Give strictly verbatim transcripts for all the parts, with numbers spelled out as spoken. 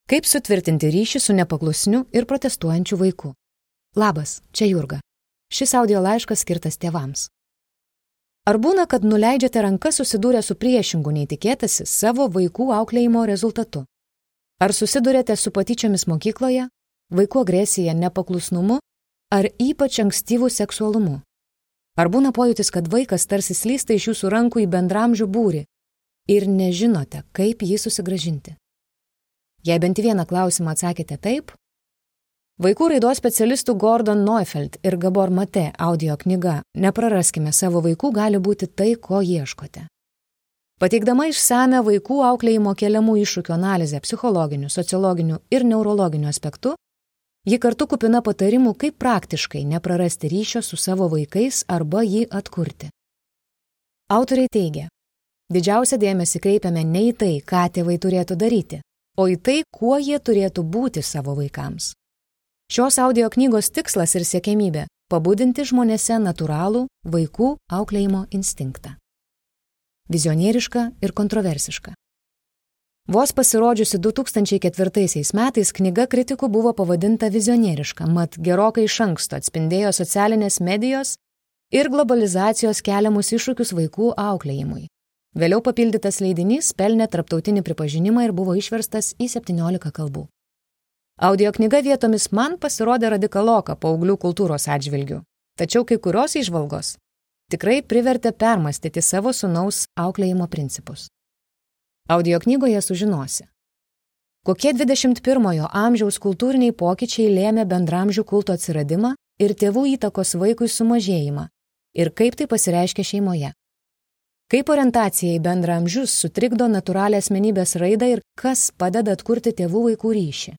Kaip sutvirtinti ryšį su nepaklusniu ir protestuojančiu vaiku? Labas, čia Jurga. Šis audio laiškas skirtas tėvams. Ar būna, kad nuleidžiate rankas susidūrę su priešingu nei tikėtasi savo vaikų auklėjimo rezultatu? Ar susidurėte su patyčiomis mokykloje, vaikų agresija, nepaklusnumu ar ypač ankstyvų seksualumu? Ar būna pojūtis, kad vaikas tarsi slysta iš jūsų rankų į bendramžių būrį ir nežinote, kaip jį susigrąžinti? Jei bent vieną klausimą atsakėte taip, vaikų raidos specialistų Gordon Neufeld ir Gabor Mate audio knyga Nepraraskime savo vaikų gali būti tai, ko ieškote. Pateikdama išsamią vaikų auklėjimo keliamų iššūkių analizę psichologinių, sociologinių ir neurologinių aspektų, ji kartu kupina patarimų, kaip praktiškai neprarasti ryšio su savo vaikais arba jį atkurti. Autoriai teigia, didžiausią dėmesį kreipiame ne į tai, ką tėvai turėtų daryti, o į tai, kuo jie turėtų būti savo vaikams. Šios audio knygos tikslas ir siekiamybė – pabudinti žmonėse natūralų vaikų auklėjimo instinktą. Vizionieriška ir kontroversiška. Vos pasirodžiusi du tūkstančiai ketvirtaisiais metais knyga kritikų buvo pavadinta vizionieriška, mat gerokai iš anksto atspindėjo socialinės medijos ir globalizacijos keliamus iššūkius vaikų auklėjimui. Vėliau papildytas leidinys pelnė tarptautinį pripažinimą ir buvo išverstas į septyniolika kalbų. Audio knyga vietomis man pasirodė radikaloka paauglių kultūros atžvilgių, tačiau kai kurios įžvalgos tikrai privertė permastyti savo sūnaus auklėjimo principus. Audio knygoje sužinosi, kokie dvidešimt pirmojo amžiaus kultūriniai pokyčiai lėmė bendramžių kulto atsiradimą ir tėvų įtakos vaikui sumažėjimą ir kaip tai pasireiškia šeimoje. Kaip orientacija į bendraamžius sutrikdo natūralią asmenybės raidą ir kas padeda atkurti tėvų vaikų ryšį.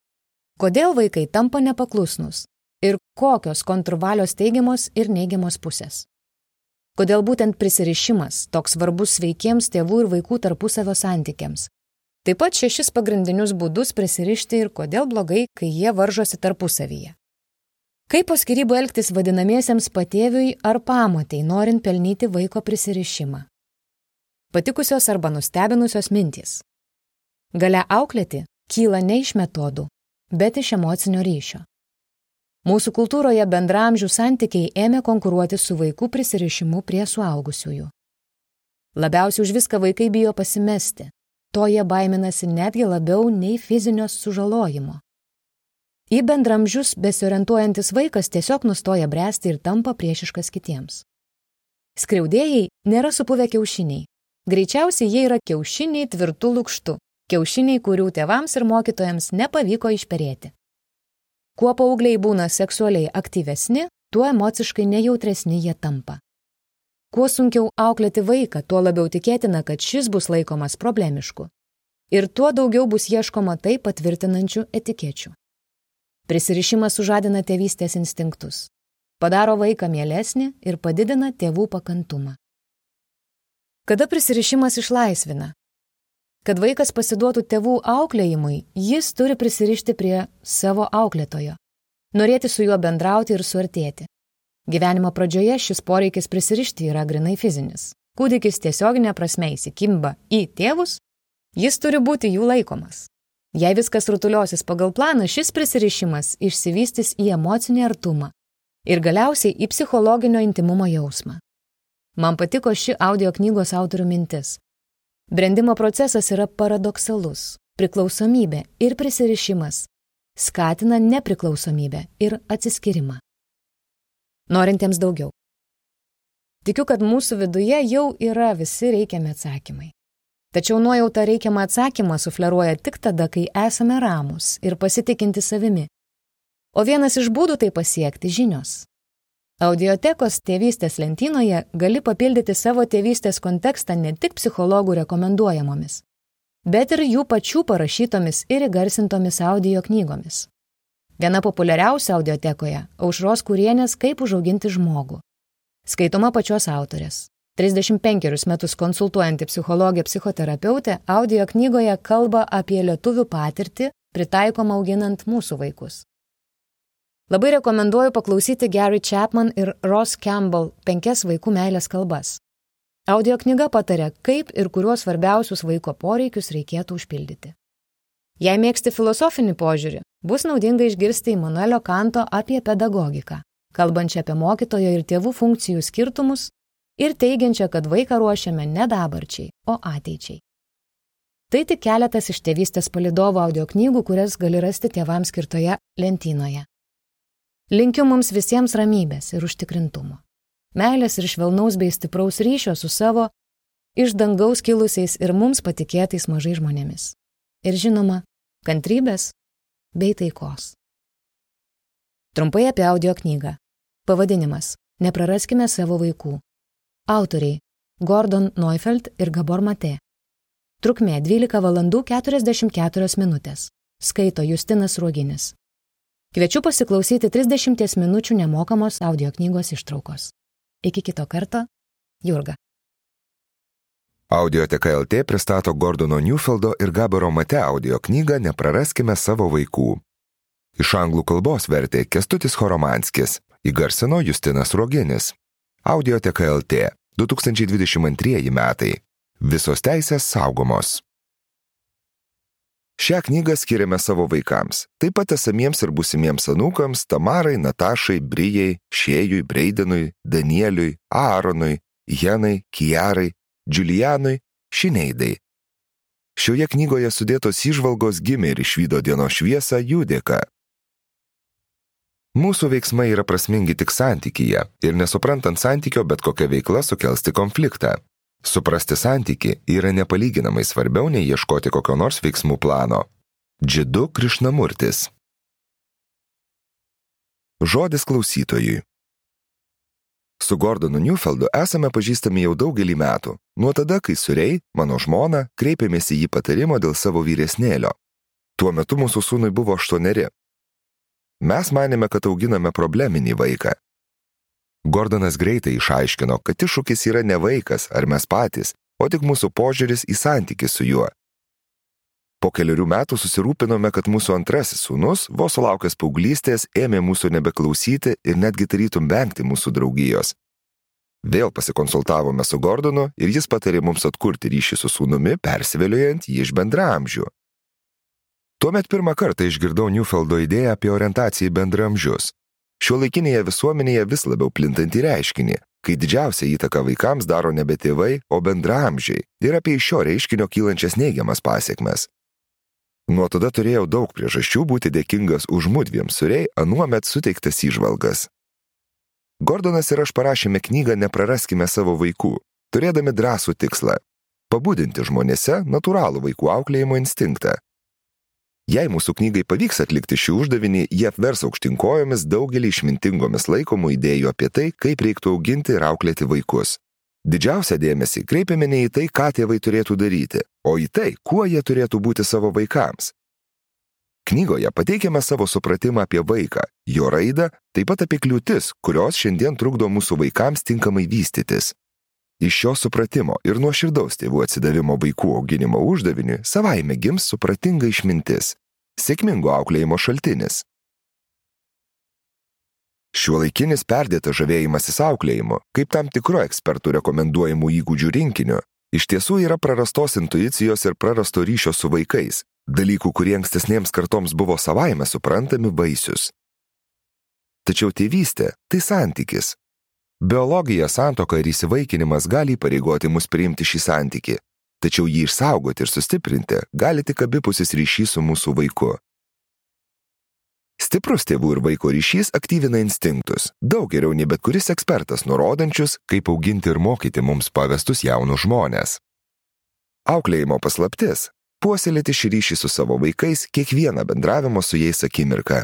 Kodėl vaikai tampa nepaklusnūs ir kokios kontrvalios teigiamos ir neigiamos pusės. Kodėl būtent prisirišimas toks svarbus sveikiems tėvų ir vaikų tarpusavio santykiams. Taip pat šešis pagrindinius būdus prisirišti ir kodėl blogai, kai jie varžosi tarpusavyje. Kaip po skyrybų elgtis vadinamiesiems patėviui ar pamotei, norint pelnyti vaiko prisirišimą. Patikusios arba nustebinusios mintys. Galia auklėti kyla ne iš metodų, bet iš emocinio ryšio. Mūsų kultūroje bendramžių santykiai ėmė konkuruoti su vaikų prisirišimu prie suaugusiųjų. Labiausiai už viską vaikai bijo pasimesti. To jie baiminasi netgi labiau nei fizinio sužalojimo. Į bendramžius besiorientuojantis vaikas tiesiog nustoja bręsti ir tampa priešiškas kitiems. Skriaudėjai nėra supuvę kiaušiniai. Greičiausiai jie yra kiaušiniai tvirtų lukštų, kiaušiniai, kurių tėvams ir mokytojams nepavyko išperėti. Kuo paaugliai būna seksualiai aktyvesni, tuo emociškai nejautresni jie tampa. Kuo sunkiau auklėti vaiką, tuo labiau tikėtina, kad šis bus laikomas problemišku. Ir tuo daugiau bus ieškoma tai patvirtinančių etikečių. Prisirišimas sužadina tėvystės instinktus, padaro vaiką mielesnį ir padidina tėvų pakantumą. Kada prisirišimas išlaisvina? Kad vaikas pasiduotų tėvų auklėjimui, jis turi prisirišti prie savo auklėtojo, norėti su juo bendrauti ir suartėti. Gyvenimo pradžioje šis poreikis prisirišti yra grinai fizinis. Kūdikis tiesioginė prasme įsikimba į tėvus, jis turi būti jų laikomas. Jei viskas rutuliosis pagal planą, šis prisirišimas išsivystys į emocinį artumą ir galiausiai į psichologinio intimumo jausmą. Man patiko ši audio knygos autorių mintis. Brendimo procesas yra paradoksalus. Priklausomybė ir prisirišimas skatina nepriklausomybę ir atsiskyrimą. Norintiems daugiau. Tikiu, kad mūsų viduje jau yra visi reikiami atsakymai. Tačiau nuojauta reikiamą atsakymą sufleruoja tik tada, kai esame ramūs ir pasitikinti savimi. O vienas iš būdų tai pasiekti žinios. Audiotekos tėvystės lentynoje gali papildyti savo tėvystės kontekstą ne tik psichologų rekomenduojamomis, bet ir jų pačių parašytomis ir įgarsintomis audio knygomis. Viena populiariausia audiotekoje – Aušros Kurienės Kaip užauginti žmogų. Skaitoma pačios autorės. trisdešimt penkerius metus konsultuojanti psichologė psichoterapeutė audio knygoje kalba apie lietuvių patirtį, pritaikomą auginant mūsų vaikus. Labai rekomenduoju paklausyti Gary Chapman ir Ross Campbell penkias vaikų meilės kalbas. Audio knyga pataria, kaip ir kuriuos svarbiausius vaiko poreikius reikėtų užpildyti. Jei mėgsti filosofinį požiūrį, bus naudinga išgirsti Imanuelio Kanto apie pedagogiką, kalbančią apie mokytojo ir tėvų funkcijų skirtumus ir teigiančią, kad vaiką ruošiame ne dabarčiai, o ateičiai. Tai tik keletas iš tėvystės palydovo audioknygų, kurias gali rasti tėvams skirtoje lentynoje. Linkiu mums visiems ramybės ir užtikrintumo, meilės ir švelnaus bei stipraus ryšio su savo iš dangaus kilusiais ir mums patikėtais mažai žmonėmis. Ir žinoma, kantrybės bei taikos. Trumpai apie audioknygą. Pavadinimas Nepraraskime savo vaikų. Autoriai Gordon Neufeld ir Gabor Mate. Trukmė dvylika valandų keturiasdešimt keturios minutės. Skaito Justinas Ruoginis. Kviečiu pasiklausyti trisdešimties minučių nemokamos audioknygos ištraukos. Iki kito karto, Jurga. Audioteka L T pristato Gordono Neufeldo ir Gaboro Mate audioknygą Nepraraskime savo vaikų. Iš anglų kalbos vertė Kęstutis Horomanskis, įgarsino Justinas Ruoginis. Audioteka L T, du tūkstančiai dvidešimt antrieji metai. Visos teisės saugomos. Šią knygą skiriame savo vaikams, taip pat esamiems ir būsimiems anūkams Tamarai, Natašai, Brijai, Šėjui, Breidenui, Danieliui, Aaronui, Jenai, Kijarai, Džiulijanui, Šineidai. Šioje knygoje sudėtos įžvalgos gimė ir išvydo dienos šviesą jų dėka. Mūsų veiksmai yra prasmingi tik santykyje ir nesuprantant santykio bet kokia veikla sukels tik konfliktą. Suprasti santykį yra nepalyginamai svarbiau nei ieškoti kokio nors veiksmų plano. Džidu Krišnamurtis. Žodis klausytojui. Su Gordonu Neufeldu esame pažįstami jau daugelį metų, nuo tada, kai su Rei, mano žmona, kreipėmės į jį patarimo dėl savo vyresnėlio. Tuo metu mūsų sūnui buvo aštuoneri. Mes manėme, kad auginame probleminį vaiką. Gordonas greitai išaiškino, kad iššūkis yra ne vaikas ar mes patys, o tik mūsų požiūris į santykį su juo. Po keliarių metų susirūpinome, kad mūsų antrasis sūnus, vos sulaukęs paauglystės, ėmė mūsų nebeklausyti ir netgi tarytum vengti mūsų draugijos. Vėl pasikonsultavome su Gordonu ir jis patarė mums atkurti ryšį su sūnumi, persiveliojant jį iš bendraamžių. Tuomet pirmą kartą išgirdau Neufeldo idėją apie orientaciją į bendraamžius. Šiuolaikinėje visuomenėje vis labiau plintantį reiškinį, kai didžiausią įtaką vaikams daro nebe tėvai, o bendraamžiai ir apie iš šio reiškinio kylančias neigiamas pasekmes. Nuo tada turėjau daug priežasčių būti dėkingas už mudviem su Rei anuomet suteiktas įžvalgas. Gordonas ir aš parašėme knygą Nepraraskime savo vaikų, turėdami drąsų tikslą – pabudinti žmonėse natūralų vaikų auklėjimo instinktą. Jei mūsų knygai pavyks atlikti šį uždavinį, jie apvers aukštyn kojomis daugelį išmintingomis laikomų idėjų apie tai, kaip reiktų auginti ir auklėti vaikus. Didžiausią dėmesį kreipiame ne į tai, ką tėvai turėtų daryti, o į tai, kuo jie turėtų būti savo vaikams. Knygoje pateikiame savo supratimą apie vaiką, jo raidą, taip pat apie kliūtis, kurios šiandien trukdo mūsų vaikams tinkamai vystytis. Iš šio supratimo ir nuoširdaus tėvų atsidavimo vaikų auginimo uždaviniui savaime gims supratinga išmintis, sėkmingo auklėjimo šaltinis. Šiuolaikinis perdėtas žavėjimasis auklėjimu, kaip tam tikro ekspertų rekomenduojamų įgūdžių rinkiniu, iš tiesų yra prarastos intuicijos ir prarasto ryšio su vaikais, dalykų, kurie ankstesnėms kartoms buvo savaime suprantami vaisius. Tačiau tėvystė – tai santykis. Biologija, santuoka ir įsivaikinimas gali įpareigoti mus priimti šį santykį, tačiau jį išsaugoti ir sustiprinti gali tik abipusis ryšys su mūsų vaiku. Stiprus tėvų ir vaiko ryšys aktyvina instinktus, daug geriau nei bet kuris ekspertas nurodančius, kaip auginti ir mokyti mums pavestus jaunus žmones. Auklėjimo paslaptis – puoselėti šį ryšį su savo vaikais kiekvieną bendravimo su jais akimirką.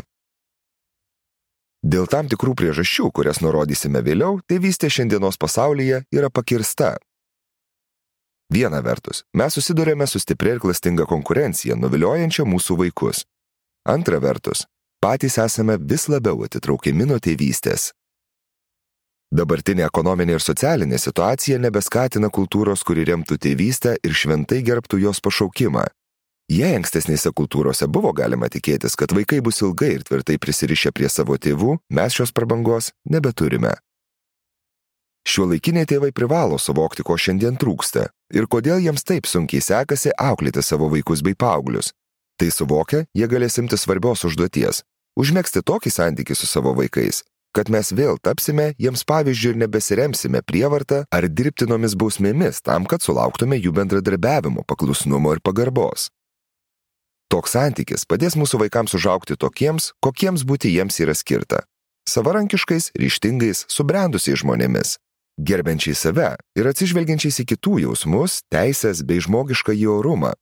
Dėl tam tikrų priežasčių, kurias nurodysime vėliau, tėvystė šiandienos pasaulyje yra pakirsta. Viena vertus, mes susidurėme su stipria ir klastinga konkurencija, nuviliojančia mūsų vaikus. Antra vertus, patys esame vis labiau atitraukiami nuo tėvystės. Dabartinė ekonominė ir socialinė situacija nebeskatina kultūros, kuri remtų tėvystę ir šventai gerbtų jos pašaukimą. Jei ankstesnėse kultūrose buvo galima tikėtis, kad vaikai bus ilgai ir tvirtai prisirišę prie savo tėvų, mes šios prabangos nebeturime. Šiuolaikiniai tėvai privalo suvokti, ko šiandien trūksta ir kodėl jiems taip sunkiai sekasi auklėti savo vaikus bei paauglius. Tai suvokę, jie galės imti svarbios užduoties – užmegzti tokį santykį su savo vaikais, kad mes vėl tapsime jiems pavyzdžių ir nebesiremsime prievartą ar dirbtinomis bausmėmis tam, kad sulauktume jų bendradarbiavimo, paklusnumo ir pagarbos. Toks santykis padės mūsų vaikams užaugti tokiems, kokiems būti jiems yra skirta – savarankiškais, ryžtingais, subrendusiais žmonėmis, gerbiančiai save ir atsižvelgiančiais į kitų jausmus, teisės bei žmogišką jų orumą.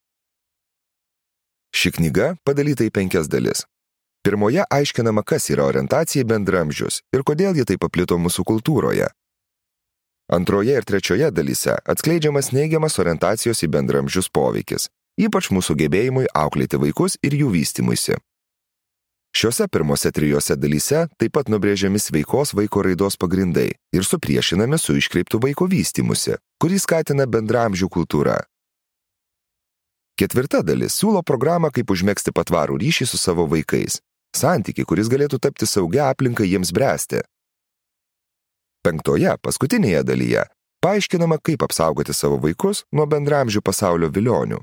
Ši knyga padalyta į penkias dalis. Pirmoje aiškinama, kas yra orientacija į bendraamžius ir kodėl ji taip paplito mūsų kultūroje. Antroje ir trečioje dalyse atskleidžiamas neigiamas orientacijos į bendraamžius poveikis, ypač mūsų gebėjimui auklėti vaikus ir jų vystymuisi. Šiuose pirmose trijose dalyse taip pat nubrėžiami sveikos vaiko raidos pagrindai ir supriešinami su iškreiptu vaiko vystymusi, kurį skatina bendraamžių kultūra. Ketvirta dalis siūlo programą, kaip užmegzti patvarų ryšį su savo vaikais, santykį, kuris galėtų tapti saugia aplinka jiems bręsti. Penktoje, paskutinėje dalyje, paaiškinama, kaip apsaugoti savo vaikus nuo bendraamžių pasaulio vilionių.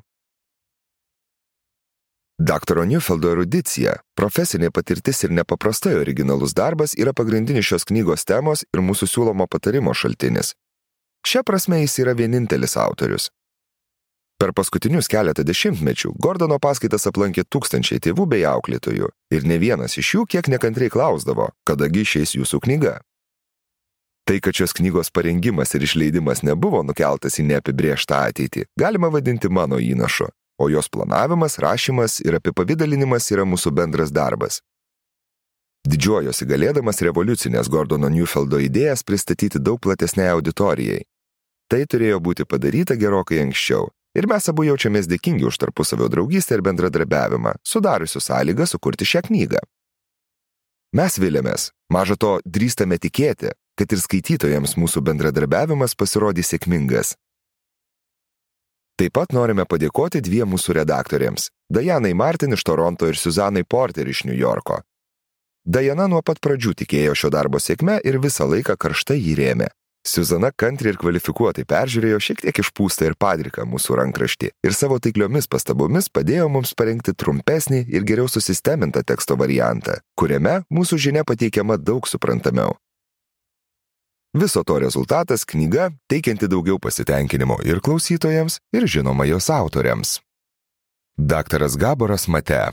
Daktaro Neufeldo erudicija, profesinė patirtis ir nepaprastai originalus darbas yra pagrindinis šios knygos temos ir mūsų siūlomo patarimo šaltinis. Šia prasme jis yra vienintelis autorius. Per paskutinius keletą dešimtmečių Gordono paskaitas aplankė tūkstančiai tėvų bei auklėtojų ir ne vienas iš jų kiek nekantriai klausdavo, kadagi išeis jūsų knyga. Tai, kad šios knygos parengimas ir išleidimas nebuvo nukeltas į neapibrėžtą ateitį, galima vadinti mano įnašu, o jos planavimas, rašymas ir apipavidalinimas yra mūsų bendras darbas. Didžiuojosi galėdamas revoliucinės Gordono Neufeldo idėjas pristatyti daug platesnei auditorijai. Tai turėjo būti padaryta gerokai anksčiau. Ir mes abu jaučiamės dėkingi už tarpusavio draugystę ir bendradarbiavimą, sudariusių sąlygą sukurti šią knygą. Mes viliamės, maža to drįstame tikėti, kad ir skaitytojams mūsų bendradarbiavimas pasirodys sėkmingas. Taip pat norime padėkoti dviem mūsų redaktoriams – Dianai Martin iš Toronto ir Suzanai Porter iš New Yorko. Diana nuo pat pradžių tikėjo šio darbo sėkme ir visą laiką karštai jį rėmė. Suzana kantriai ir kvalifikuotai peržiūrėjo šiek tiek išpūstą ir padriką mūsų rankraštį ir savo taikliomis pastabomis padėjo mums parengti trumpesnį ir geriau susistemintą teksto variantą, kuriame mūsų žinia pateikiama daug suprantamiau. Viso to rezultatas – knyga, teikianti daugiau pasitenkinimo ir klausytojams, ir žinoma jos autoriams. Daktaras Gaboras Mate.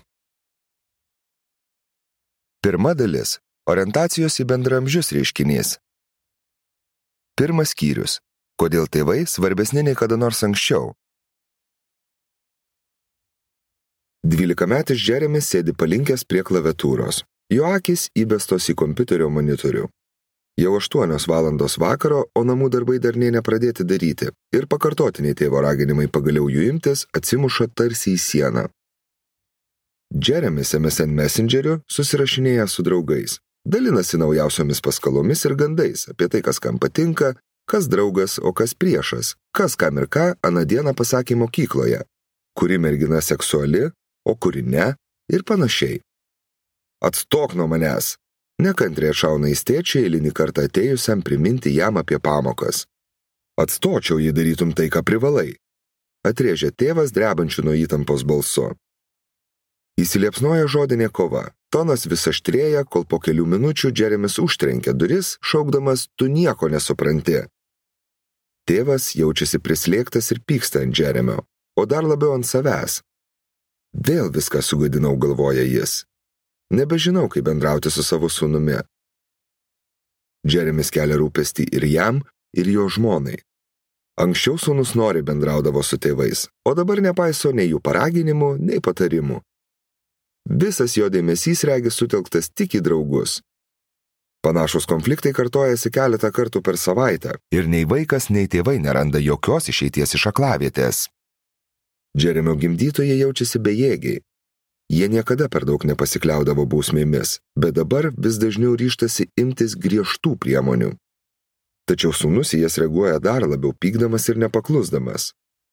Pirma dalis – orientacijos į bendraamžius reiškinys. Pirmas skyrius – kodėl tėvai svarbesni nei kada nors anksčiau. Dvylikametis Džeremis sėdi palinkęs prie klaviatūros. Jo akys įbestos į kompiuterio monitorių. Jau aštuonios valandos vakaro, o namų darbai dar nė nepradėti daryti ir pakartotiniai tėvo raginimai pagaliau jų imtis atsimuša tarsi į sieną. Džeremis M S N Messengeriu susirašinėja su draugais. Dalinasi naujausiomis paskalomis ir gandais apie tai, kas kam patinka, kas draugas, o kas priešas, kas kam ir ką aną dieną pasakė mokykloje, kuri mergina seksuali, o kuri ne, ir panašiai. Atstok nuo manęs! Nekantriai atšauna į tėčiui eilinį kartą atėjusiam priminti jam apie pamokas. Atstočiau, jei darytum tai, ką privalai. Atrėžė tėvas drebančiu nuo įtampos balsu. Įsiliepsnoja žodinė kova. Tonas vis aštrėja, kol po kelių minučių Džeremis užtrenkia duris, šaukdamas, tu nieko nesupranti. Tėvas jaučiasi prislėgtas ir pyksta ant Džeremio, o dar labiau ant savęs. Vėl viską sugadinau, galvoja jis. Nebežinau, kaip bendrauti su savo sūnumi. Džeremis kelia rūpestį ir jam, ir jo žmonai. Anksčiau sūnus nori bendraudavo su tėvais, o dabar nepaiso nei jų paraginimų, nei patarimų. Visas jo dėmesys regis sutelktas tik į draugus. Panašus konfliktai kartojasi keletą kartų per savaitę ir nei vaikas, nei tėvai neranda jokios išeities iš aklavietės. Džeremio gimdytojai jaučiasi bejėgiai. Jie niekada per daug nepasikliaudavo bausmėmis, bet dabar vis dažniau ryžtasi imtis griežtų priemonių. Tačiau sūnus į jas reaguoja dar labiau pykdamas ir nepaklusdamas.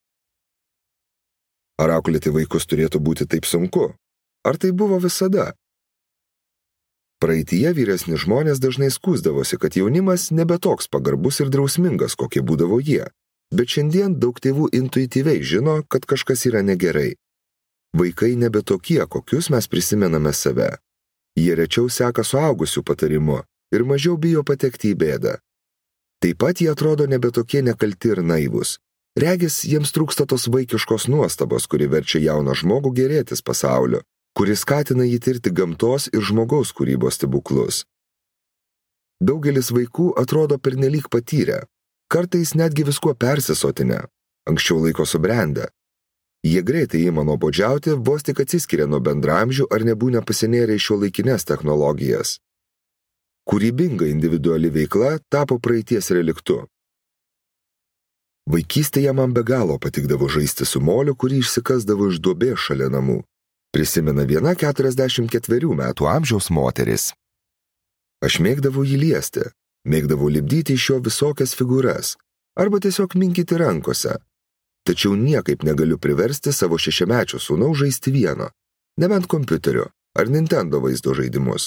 Ar auklėti vaikus turėtų būti taip sunku? Ar tai buvo visada? Praeityje vyresni žmonės dažnai skųsdavosi, kad jaunimas nebe toks pagarbus ir drausmingas, kokie būdavo jie, bet šiandien daug tėvų intuityviai žino, kad kažkas yra negerai. Vaikai nebe tokie, kokius mes prisimename save. Jie rečiau seka suaugusių patarimu ir mažiau bijo patekti į bėdą. Taip pat jie atrodo nebe tokie nekalti ir naivūs. Regis, jiems trūksta tos vaikiškos nuostabos, kuri verčia jauną žmogų gerėtis pasauliu, kuri skatina jį tirti gamtos ir žmogaus kūrybos stebuklus. Daugelis vaikų atrodo pernelyg patyrę, kartais netgi viskuo persisotinę, anksčiau laiko subrendę. Jie greitai ima nuobodžiauti, vos tik atsiskiria nuo bendramžių ar nebūna pasinėrę į šiuolaikines technologijas. Kūrybinga individuali veikla tapo praeities reliktu. Vaikystėje man be galo patikdavo žaisti su moliu, kurį išsikasdavo iš duobės šalia namų. Prisimena viena keturiasdešimt ketverių metų amžiaus moteris. Aš mėgdavau jį liesti, mėgdavau lipdyti iš jo visokias figūras, arba tiesiog minkyti rankose. Tačiau niekaip negaliu priversti savo šešiamečio sūnaus žaisti vieno, nebent kompiuterio ar Nintendo vaizdo žaidimus.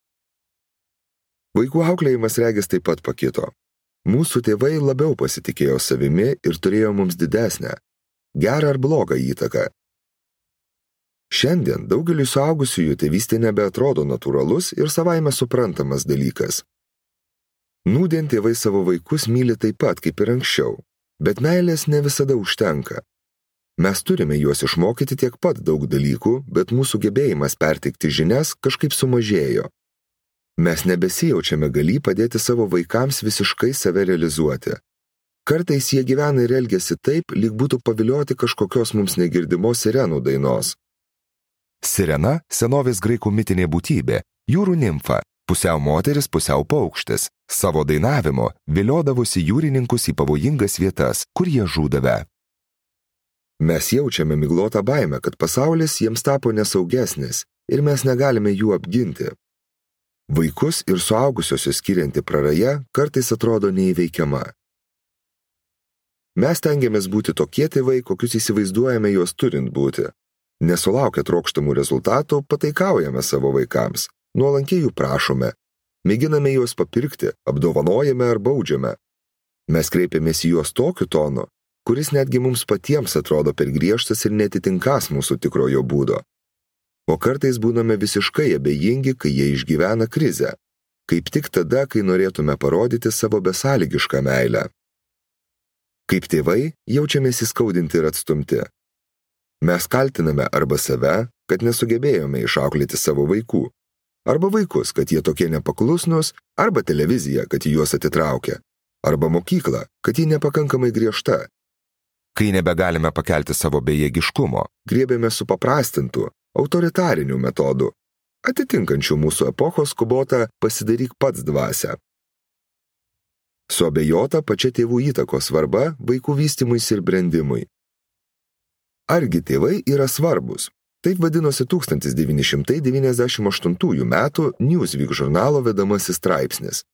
Vaikų auklėjimas regis taip pat pakito. Mūsų tėvai labiau pasitikėjo savimi ir turėjo mums didesnę, gerą ar blogą įtaką. Šiandien daugeliui suaugusiųjų tėvystė nebeatrodo natūralus ir savaime suprantamas dalykas. Nūdien tėvai savo vaikus myli taip pat kaip ir anksčiau, bet meilės ne visada užtenka. Mes turime juos išmokyti tiek pat daug dalykų, bet mūsų gebėjimas perteikti žinias kažkaip sumažėjo. Mes nebesijaučiame galį padėti savo vaikams visiškai save realizuoti. Kartais jie gyvena ir elgiasi taip, lyg būtų pavilioti kažkokios mums negirdimos sirenų dainos. Sirena – senovės graikų mitinė būtybė, jūrų nimfa, pusiau moteris, pusiau paukštis, savo dainavimo viliodavusi jūrininkus į pavojingas vietas, kur jie žūdavę. Mes jaučiame miglotą baimę, kad pasaulis jiems tapo nesaugesnis ir mes negalime jų apginti. Vaikus ir suaugusiosius skirianti praraja kartais atrodo neįveikiama. Mes stengiamės būti tokie tėvai, kokius įsivaizduojame juos turint būti. Nesulaukę trokštamų rezultatų, pataikaujame savo vaikams, nuolankiai jų prašome, mėginame juos papirkti, apdovanojame ar baudžiame. Mes kreipiamės į juos tokiu tonu, kuris netgi mums patiems atrodo per griežtas ir netitinkas mūsų tikrojo būdo. O kartais būname visiškai abejingi, kai jie išgyvena krizę, kaip tik tada, kai norėtume parodyti savo besąlygišką meilę. Kaip tėvai, jaučiamės įskaudinti ir atstumti. Mes kaltiname arba save, kad nesugebėjome išauklėti savo vaikų, arba vaikus, kad jie tokie nepaklusnus, arba televiziją, kad į juos atitraukia, arba mokyklą, kad ji nepakankamai griežta. Kai nebegalime pakelti savo bejėgiškumo, griebėme supaprastintų, autoritarinių metodų, atitinkančių mūsų epochos skubotą pasidaryk pats dvasią. Suabejota pačia tėvų įtakos svarba vaikų vystymuisi ir brendimui. Argi tėvai yra svarbus? Taip vadinosi tūkstantis devyni šimtai devyniasdešimt aštuntųjų metų Newsweek žurnalo vedamasis straipsnis.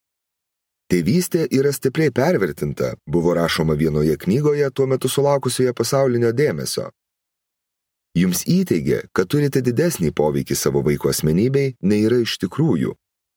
Tėvystė yra stipriai pervertinta, buvo rašoma vienoje knygoje tuo metu sulaukusioje pasaulinio dėmesio. Jums įteigė, kad turite didesnį poveikį savo vaiko asmenybei, nei yra iš tikrųjų.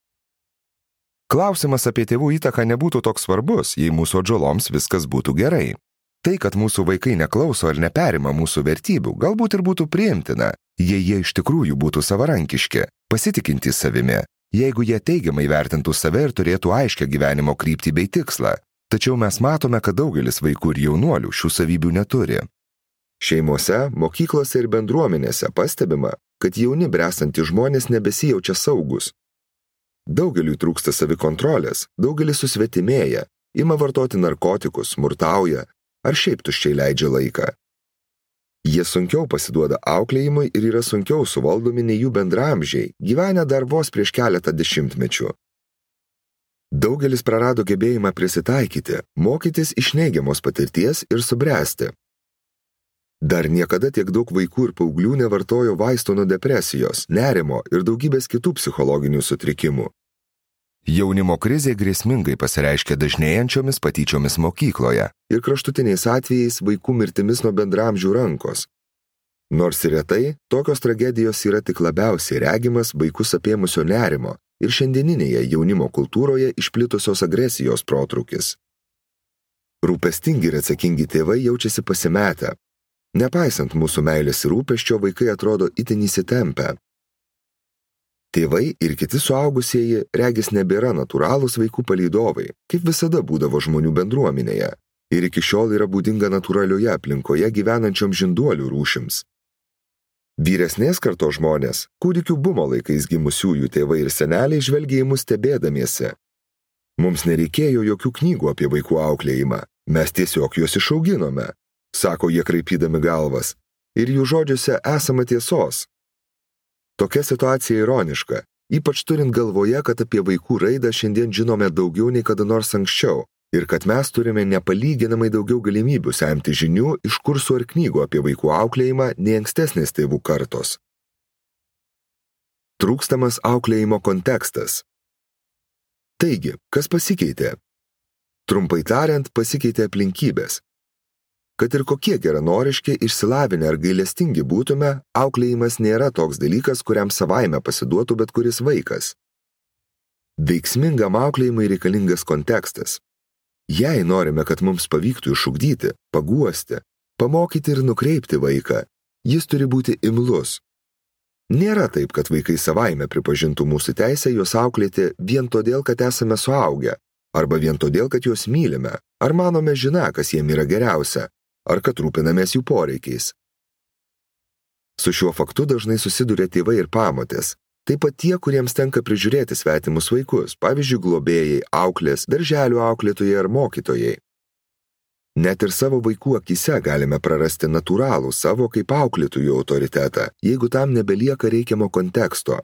Klausimas apie tėvų įtaką nebūtų toks svarbus, jei mūsų atžaloms viskas būtų gerai. Tai, kad mūsų vaikai neklauso ar neperima mūsų vertybių, galbūt ir būtų priimtina, jei jie iš tikrųjų būtų savarankiški, pasitikintys savimi, jeigu jie teigiamai vertintų save ir turėtų aiškią gyvenimo kryptį bei tikslą. Tačiau mes matome, kad daugelis vaikų ir jaunuolių šių savybių neturi. Šeimose, mokyklose ir bendruomenėse pastebima, kad jauni bręstantys žmonės nebesijaučia saugus. Daugeliui trūksta savikontrolės, daugelis susvetimėja, ima vartoti narkotikus, smurtauja ar šiaip tuščiai leidžia laiką. Jie sunkiau pasiduoda auklėjimui ir yra sunkiau suvaldomi nei jų bendraamžiai, gyvenę dar vos prieš keletą dešimtmečių. Daugelis prarado gebėjimą prisitaikyti, mokytis iš neigiamos patirties ir subręsti. Dar niekada tiek daug vaikų ir paauglių nevartojo vaistų nuo depresijos, nerimo ir daugybės kitų psichologinių sutrikimų. Jaunimo krizė grėsmingai pasireiškia dažnėjančiomis patyčiomis mokykloje ir kraštutiniais atvejais vaikų mirtimis nuo bendramžių rankos. Nors ir retai, tokios tragedijos yra tik labiausiai regimas vaikus apėmusio nerimo ir šiandieninėje jaunimo kultūroje išplitusios agresijos protrūkis. Rūpestingi ir atsakingi tėvai jaučiasi pasimetę. Nepaisant mūsų meilės ir rūpesčio, vaikai atrodo itin įsitempę. Tėvai ir kiti suaugusieji regis nebėra natūralūs vaikų palydovai, kaip visada būdavo žmonių bendruomenėje, ir iki šiol yra būdinga natūralioje aplinkoje gyvenančiom žinduolių rūšims. Vyresnės kartos žmonės, kūdikių bumo laikais gimusiųjų tėvai ir seneliai žvelgia į mus stebėdamiesi. Mums nereikėjo jokių knygų apie vaikų auklėjimą, mes tiesiog juos išauginome, sako jie kraipydami galvas, ir jų žodžiuose esama tiesos. Tokia situacija ironiška, ypač turint galvoje, kad apie vaikų raidą šiandien žinome daugiau nei kada nors anksčiau ir kad mes turime nepalyginamai daugiau galimybių semti žinių iš kursų ar knygų apie vaikų auklėjimą nei ankstesnės tėvų kartos. Trūkstamas auklėjimo kontekstas. Taigi, kas pasikeitė? Trumpai tariant, pasikeitė aplinkybės. Kad ir kokie geranoriški, išsilavinę ar gailestingi būtume, auklėjimas nėra toks dalykas, kuriam savaime pasiduotų bet kuris vaikas. Veiksmingam auklėjimui reikalingas kontekstas. Jei norime, kad mums pavyktų išugdyti, paguosti, pamokyti ir nukreipti vaiką, jis turi būti imlus. Nėra taip, kad vaikai savaime pripažintų mūsų teisę juos auklėti vien todėl, kad esame suaugę, arba vien todėl, kad juos mylime, ar manome žiną, kas jiem yra geriausia, ar kad rūpinamės jų poreikiais. Su šiuo faktu dažnai susiduria tėvai ir pamotės, taip pat tie, kuriems tenka prižiūrėti svetimus vaikus, pavyzdžiui, globėjai, auklės, darželių auklėtojai ar mokytojai. Net ir savo vaikų akise galime prarasti natūralų savo kaip auklėtojų autoritetą, jeigu tam nebelieka reikiamo konteksto.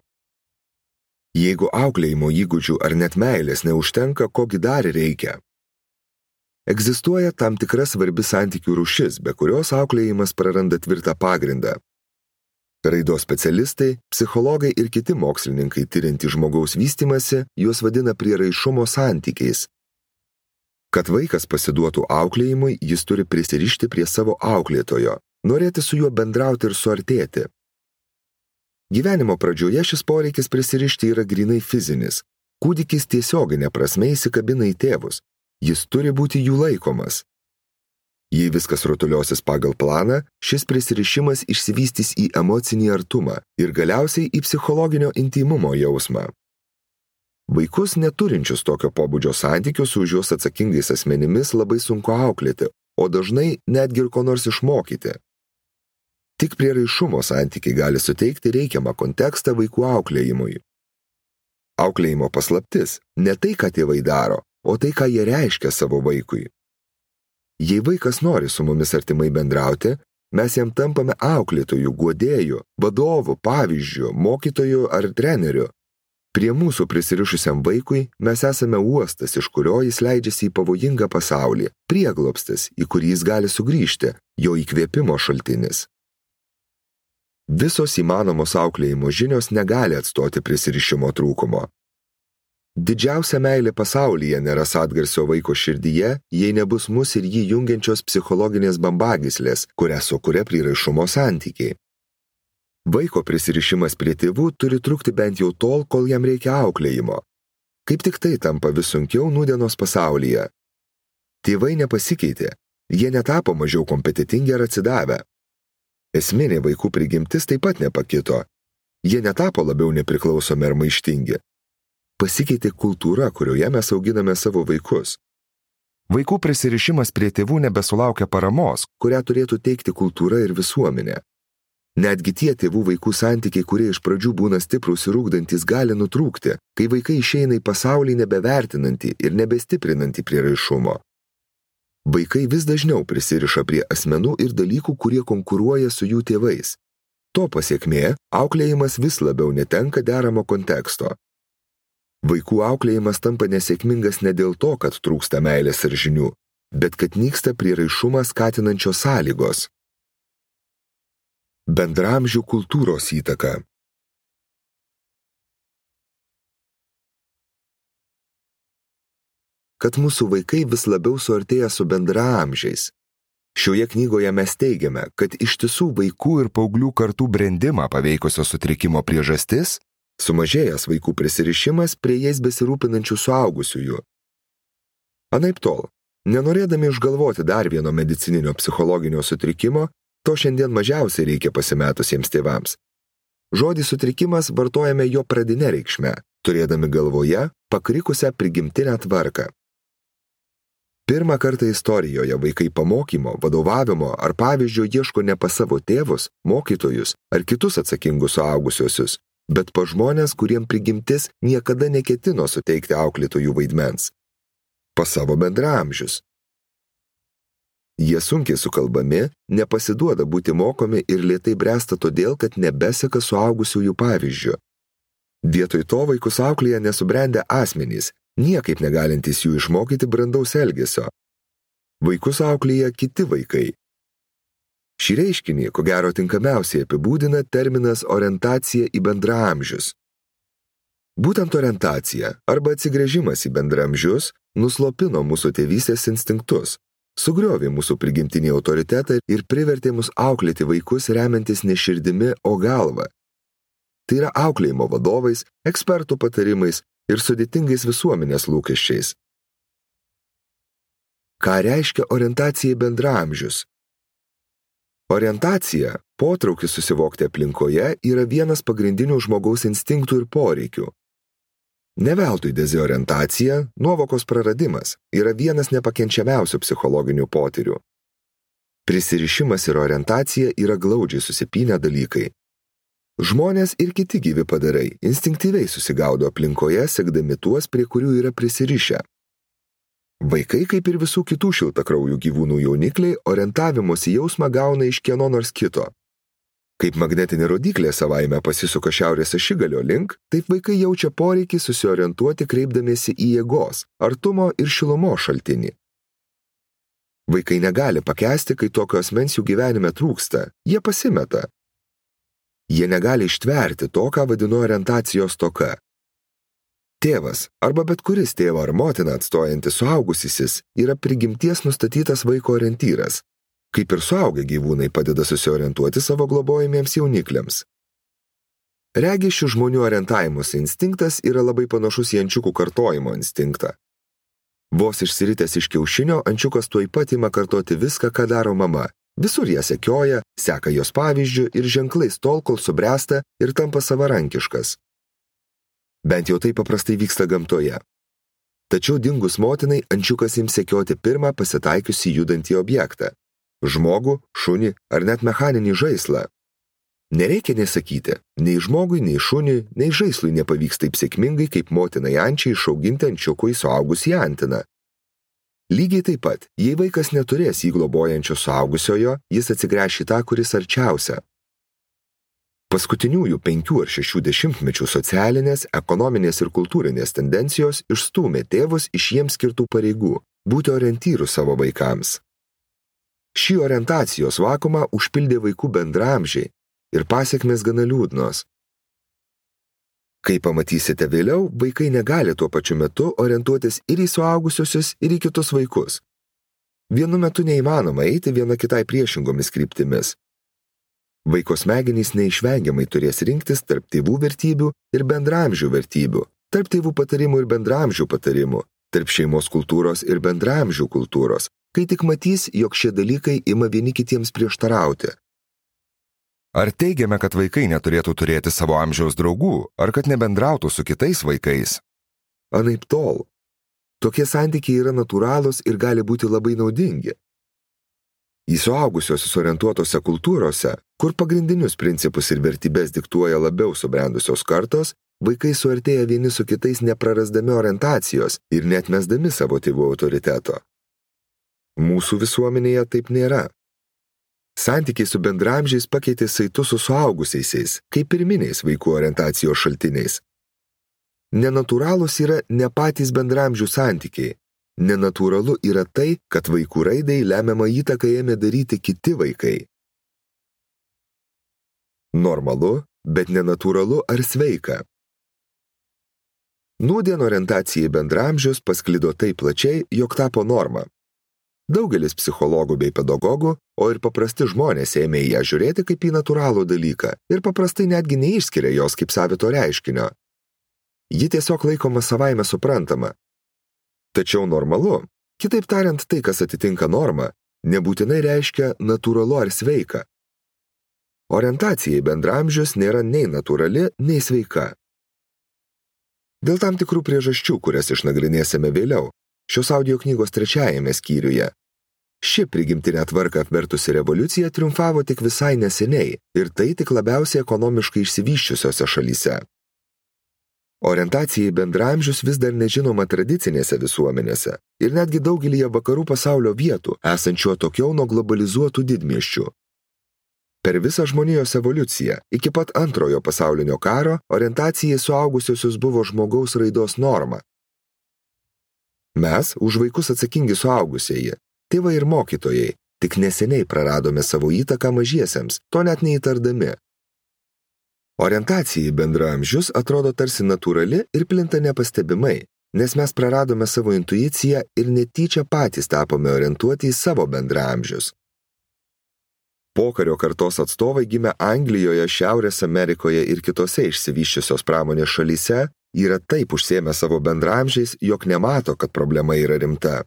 Jeigu auklėjimo įgūdžių ar net meilės neužtenka, kogi dar reikia. Egzistuoja tam tikra svarbi santykių rūšis, be kurios auklėjimas praranda tvirtą pagrindą. Raidos specialistai, psichologai ir kiti mokslininkai tiriantys žmogaus vystymąsi juos vadina prieraišumo santykiais. Kad vaikas pasiduotų auklėjimui, jis turi prisirišti prie savo auklėtojo, norėti su juo bendrauti ir suartėti. Gyvenimo pradžioje šis poreikis prisirišti yra grynai fizinis. Kūdikis tiesioginė prasme įsikabina į tėvus. Jis turi būti jų laikomas. Jei viskas rutuliosis pagal planą, šis prisirišimas išsivystys į emocinį artumą ir galiausiai į psichologinio intymumo jausmą. Vaikus neturinčius tokio pobūdžio santykių su už juos atsakingais asmenimis labai sunku auklėti, o dažnai netgi ir ko nors išmokyti. Tik prieraišumo santykiai gali suteikti reikiamą kontekstą vaikų auklėjimui. Auklėjimo paslaptis – ne tai, ką tėvai daro, o tai, ką jie reiškia savo vaikui. Jei vaikas nori su mumis artimai bendrauti, mes jam tampame auklėtojų, guodėjų, vadovų, pavyzdžių, mokytojų ar trenerių. Prie mūsų prisirišusiam vaikui mes esame uostas, iš kurio jis leidžiasi į pavojingą pasaulį, prieglobstis, į kurį jis gali sugrįžti, jo įkvėpimo šaltinis. Visos įmanomos auklėjimo žinios negali atstoti prisirišimo trūkumo. Didžiausia meilė pasaulyje neras atgarsio vaiko širdyje, jei nebus mus ir jį jungiančios psichologinės bambagyslės, kurią sukuria prieraišumo santykiai. Vaiko prisirišimas prie tėvų turi trukti bent jau tol, kol jam reikia auklėjimo. Kaip tik tai tampa vis sunkiau nūdienos pasaulyje. Tėvai nepasikeitė, jie netapo mažiau kompetitingi ar atsidavę. Esminė vaikų prigimtis taip pat nepakito. Jie netapo labiau nepriklausomi ar maištingi. Pasikeitė kultūra, kurioje mes auginame savo vaikus. Vaikų prisirišimas prie tėvų nebesulaukia paramos, kurią turėtų teikti kultūra ir visuomenė. Netgi tie tėvų vaikų santykiai, kurie iš pradžių būna stiprūs ir ugdantys, gali nutrūkti, kai vaikai išeina į pasaulį nebevertinantį ir nebestiprinantį prieraišumo. Vaikai vis dažniau prisiriša prie asmenų ir dalykų, kurie konkuruoja su jų tėvais. To pasiekmė, auklėjimas vis labiau netenka deramo konteksto. Vaikų auklėjimas tampa nesėkmingas ne dėl to, kad trūksta meilės ir žinių, bet kad nyksta prieraišumą skatinančios sąlygos. Bendramžių kultūros įtaka. Kad mūsų vaikai vis labiau suartėja su bendraamžiais. Šioje knygoje mes teigiame, kad ištisų vaikų ir paauglių kartų brendimą paveikusio sutrikimo priežastis – sumažėjęs vaikų prisirišimas prie jais besirūpinančių suaugusiųjų. Anaiptol, nenorėdami išgalvoti dar vieno medicininio psichologinio sutrikimo, To šiandien mažiausiai reikia pasimetusiems tėvams. Žodį sutrikimas vartojame jo pradinę reikšmę, turėdami galvoje pakrikusią prigimtinę tvarką. Pirmą kartą istorijoje vaikai pamokymo, vadovavimo ar pavyzdžio ieško ne pas savo tėvus, mokytojus ar kitus atsakingus suaugusiosius, bet pas žmonės, kuriem prigimtis niekada neketino suteikti auklėtojų vaidmens. Pas savo bendraamžius. Jie sunkiai sukalbami, nepasiduoda būti mokomi ir lėtai bręsta todėl, kad nebeseka suaugusiųjų pavyzdžių. Vietoj to vaikus auklėja nesubrendę asmenys, niekaip negalintys jų išmokyti brandaus elgesio. Vaikus auklėja kiti vaikai. Šį reiškinį, ko gero tinkamiausiai apibūdina terminas orientacija į bendraamžius. Būtent orientacija arba atsigręžimas į bendraamžius nuslopino mūsų tėvystės instinktus, sugriovė mūsų prigimtinį autoritetą ir privertė mus auklėti vaikus remiantis ne širdimi, o galva. Tai yra auklėjimo vadovais, ekspertų patarimais ir sudėtingais visuomenės lūkesčiais. Ką reiškia orientacija į bendraamžius? Orientacija, potraukis susivokti aplinkoje, yra vienas pagrindinių žmogaus instinktų ir poreikių. Ne veltui deziorientacija, nuovokos praradimas, yra vienas nepakenčiamiausių psichologinių potyrių. Prisirišimas ir orientacija yra glaudžiai susipynę dalykai. Žmonės ir kiti gyvi padarai instinktyviai susigaudo aplinkoje, sekdami tuos, prie kurių yra prisirišę. Vaikai, kaip ir visų kitų šiltakraujų gyvūnų jaunikliai, orientavimosi jausmą gauna iš kieno nors kito. Kaip magnetinė rodyklė savaime pasisuka šiaurės ašigalio link, taip vaikai jaučia poreikį susiorientuoti kreipdamiesi į jėgos, artumo ir šilumos šaltinį. Vaikai negali pakęsti, kai tokio asmens jų gyvenime trūksta, jie pasimeta. Jie negali ištverti to, ką vadino orientacijos stoka. Tėvas arba bet kuris tėvą ar motiną atstojantis suaugusysis yra prigimties nustatytas vaiko orientyras, kaip ir suaugę gyvūnai padeda susiorientuoti savo globojamiems jaunikliams. Regis šių žmonių orientavimosi instinktas yra labai panašus į ančiukų kartojimo instinktą. Vos išsiritęs iš kiaušinio, ančiukas tuoj pat ima kartoti viską, ką daro mama. Visur ją sekioja, seka jos pavyzdžių ir ženklais tol, kol subręsta ir tampa savarankiškas. Bent jau tai paprastai vyksta gamtoje. Tačiau dingus motinai, ančiukas ims sekioti pirmą pasitaikiusį judantį objektą – žmogų, šunį ar net mechaninį žaislą. Nereikia nesakyti, nei žmogui, nei šuniui, nei žaislui nepavyks taip sėkmingai, kaip motinai ančiai išauginti ančiukui suaugusį antiną. Lygiai taip pat, jei vaikas neturės jį globojančio suaugusiojo, jis atsigręš į tą, kuris arčiausia. Paskutiniųjų penkių ar šešių dešimtmečių socialinės, ekonominės ir kultūrinės tendencijos išstūmė tėvus iš jiems skirtų pareigų – būti orientyrų savo vaikams. Šį orientacijos vakumą užpildė vaikų bendraamžiai ir pasekmės gana liūdnos. Kai pamatysite vėliau, vaikai negali tuo pačiu metu orientuotis ir į suaugusiosius, ir į kitus vaikus. Vienu metu neįmanoma eiti viena kitai priešingomis kryptimis. Vaiko smegenys neišvengiamai turės rinktis tarp tėvų vertybių ir bendraamžių vertybių, tarp tėvų patarimų ir bendraamžių patarimų, tarp šeimos kultūros ir bendraamžių kultūros, kai tik matys, jog šie dalykai ima vieni kitiems prieštarauti. Ar teigiame, kad vaikai neturėtų turėti savo amžiaus draugų, ar kad nebendrautų su kitais vaikais? Anaip tol. Tokie santykiai yra natūralūs ir gali būti labai naudingi. Į suaugusiosius orientuotose kultūrose, kur pagrindinius principus ir vertybės diktuoja labiau subrendusios kartos, vaikai suartėja vieni su kitais neprarasdami orientacijos ir neatmesdami savo tėvų autoriteto. Mūsų visuomenėje taip nėra. Santykiai su bendraamžiais pakeitė saitus su suaugusiaisiais, kaip pirminiais vaikų orientacijos šaltiniais. Nenatūralūs yra ne patys bendraamžių santykiai. Nenatūralu yra tai, kad vaikų raidai lemiamą įtaką ėmė daryti kiti vaikai. Normalu, bet nenatūralu ar sveika. Nūdien orientacija į bendraamžius pasklido taip plačiai, jog tapo norma. Daugelis psichologų bei pedagogų, o ir paprasti žmonės ėmė į ją žiūrėti kaip į natūralų dalyką ir paprastai netgi neišskiria jos kaip savito reiškinio. Ji tiesiog laikoma savaime suprantama. Tačiau normalu, kitaip tariant tai, kas atitinka normą, nebūtinai reiškia natūralu ar sveika, Orientacija į bendraamžius nėra nei natūrali, nei sveika. Dėl tam tikrų priežasčių, kurias išnagrinėsime vėliau, šios audio knygos trečiajame skyriuje, ši prigimtinę tvarką apvertusi revoliucija triumfavo tik visai neseniai ir tai tik labiausiai ekonomiškai išsivysčiusiose šalyse. Orientacija į bendraamžius vis dar nežinoma tradicinėse visuomenėse ir netgi daugelyje vakarų pasaulio vietų, esančių atokiau nuo globalizuotų didmiesčių. Per visą žmonijos evoliuciją, iki pat antrojo pasaulinio karo, orientacija į suaugusiusius buvo žmogaus raidos norma. Mes, už vaikus atsakingi suaugusieji, tėvai ir mokytojai, tik neseniai praradome savo įtaką mažiesiems, to net neįtardami. Orientacija į bendraamžius atrodo tarsi natūrali ir plinta nepastebimai, nes mes praradome savo intuiciją ir netyčia patys tapome orientuoti į savo bendraamžius. Pokario kartos atstovai gimę Anglijoje, Šiaurės Amerikoje ir kitose išsivysčiusios pramonės šalyse yra taip užsiėmę savo bendraamžiais, jog nemato, kad problema yra rimta.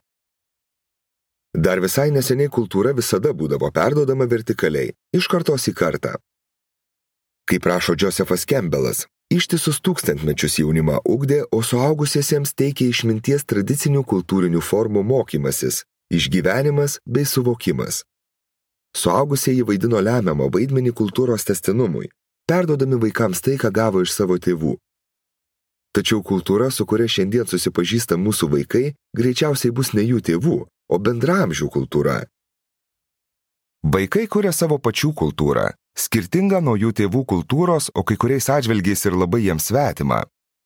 Dar visai neseniai kultūra visada būdavo perduodama vertikaliai, iš kartos į kartą. Kaip rašo Joseph Campbellas, ištisus tūkstantmečius jaunimą ugdė, o suaugusiesiems teikė išminties tradicinių kultūrinių formų mokymasis, išgyvenimas bei suvokimas. Suaugusieji vaidino lemiamą vaidmenį kultūros tęstinumui, perduodami vaikams tai, ką gavo iš savo tėvų. Tačiau kultūra, su kuria šiandien susipažįsta mūsų vaikai, greičiausiai bus ne jų tėvų, o bendraamžių kultūra. Vaikai kuria savo pačių kultūrą, skirtingą nuo jų tėvų kultūros, o kai kuriais atžvilgiais ir labai jiems svetimą.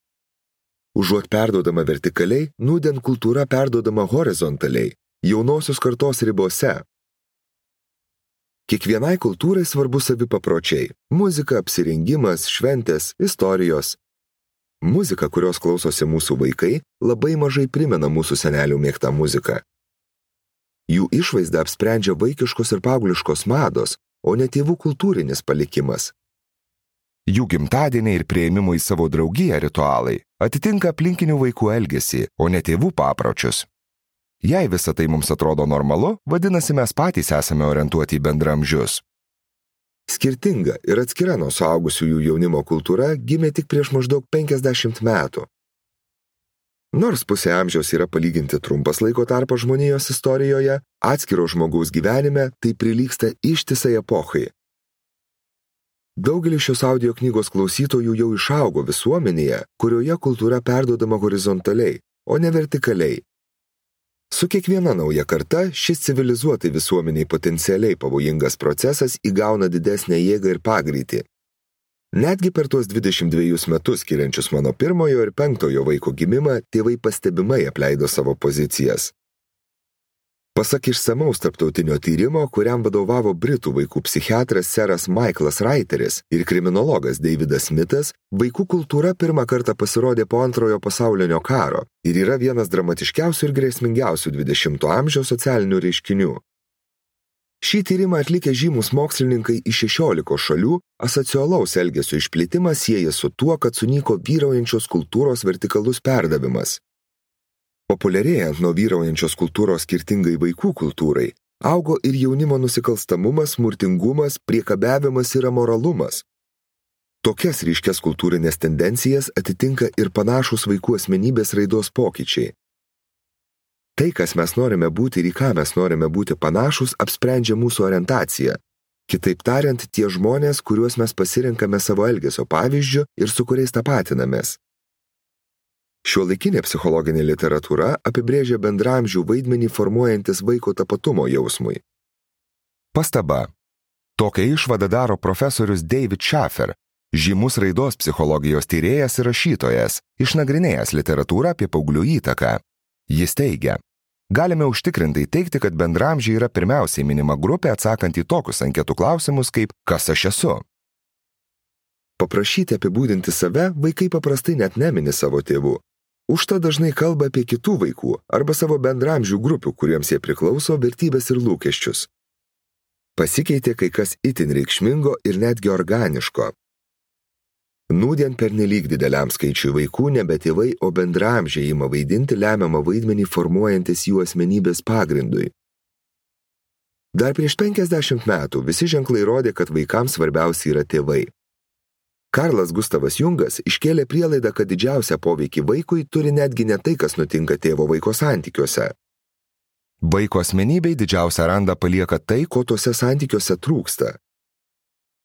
Užuot perduodama vertikaliai, nūdien kultūra perduodama horizontaliai, jaunosios kartos ribose. Kiekvienai kultūrai svarbu savi papročiai – muzika, apsirengimas, šventės, istorijos. Muzika, kurios klausosi mūsų vaikai, labai mažai primena mūsų senelių mėgtą muziką. Jų išvaizdą apsprendžia vaikiškos ir paaugliškos mados, o ne tėvų kultūrinis palikimas. Jų gimtadieniai ir priėmimų į savo draugiją ritualai atitinka aplinkinių vaikų elgesį, o ne tėvų papročius. Jei visa tai mums atrodo normalu, vadinasi mes patys esame orientuoti į bendraamžius. Skirtinga ir atskira nuo suaugusiųjų jaunimo kultūra gimė tik prieš maždaug penkiasdešimt metų. Nors pusė amžiaus yra palyginti trumpas laiko tarpas žmonijos istorijoje, atskiro žmogaus gyvenime tai prilygsta ištisai epochai. Daugelis šios audio knygos klausytojų jau išaugo visuomenėje, kurioje kultūra perduodama horizontaliai, o ne vertikaliai. Su kiekviena nauja karta šis civilizuotai visuomeniai potencialiai pavojingas procesas įgauna didesnę jėgą ir pagreitį. Netgi per tuos dvidešimt dvejus metus skiriančius mano pirmojo ir penktojo vaiko gimimą, tėvai pastebimai apleido savo pozicijas. Pasak išsamaus tarptautinio tyrimo, kuriam vadovavo britų vaikų psichiatras seras Michaelas Reiteris ir kriminologas Davidas Smithas, vaikų kultūra pirmą kartą pasirodė po antrojo pasaulinio karo ir yra vienas dramatiškiausių ir grėsmingiausių dvidešimto amžiaus socialinių reiškinių. Šį tyrimą atlikę žymus mokslininkai iš šešiolikos šalių asocialaus elgesio išplitimą sieja su tuo, kad sunyko vyraujančios kultūros vertikalus perdavimas. Populiarėjant nuo vyraujančios kultūros skirtingai vaikų kultūrai, augo ir jaunimo nusikalstamumas, smurtingumas, priekabiavimas ir amoralumas. Tokias ryškias kultūrinės tendencijas atitinka ir panašūs vaikų asmenybės raidos pokyčiai. Tai, kas mes norime būti ir į ką mes norime būti panašus, apsprendžia mūsų orientaciją. Kitaip tariant, tie žmonės, kuriuos mes pasirenkame savo elgesio pavyzdžiu ir su kuriais tapatinamės. Šiuolaikinė psichologinė literatūra apibrėžia bendraamžių vaidmenį formuojantis vaiko tapatumo jausmui. Pastaba. Tokią išvadą daro profesorius David Schaffer, žymus raidos psichologijos tyrėjas ir rašytojas, išnagrinėjęs literatūrą apie paauglių įtaką. Jis teigia, galime užtikrintai teigti, kad bendraamžiai yra pirmiausiai minima grupė atsakant į tokius anketų klausimus kaip «Kas aš esu?». Paprašyti apibūdinti save vaikai paprastai net nemini savo tėvų. Užtat dažnai kalba apie kitų vaikų arba savo bendraamžių grupių, kuriems jie priklauso, vertybės ir lūkesčius. Pasikeitė kai kas itin reikšmingo ir netgi organiško. Nūdien pernelyg dideliam skaičiui vaikų nebe tėvai, o bendraamžiai ima vaidinti lemiamą vaidmenį formuojantis jų asmenybės pagrindui. Dar prieš penkiasdešimt metų visi ženklai rodė, kad vaikams svarbiausia yra tėvai. Karlas Gustavas Jungas iškėlė prielaidą, kad didžiausią poveikį vaikui turi netgi ne tai, kas nutinka tėvo-vaiko santykiuose. Vaiko asmenybei didžiausią randą palieka tai, ko tuose santykiuose trūksta.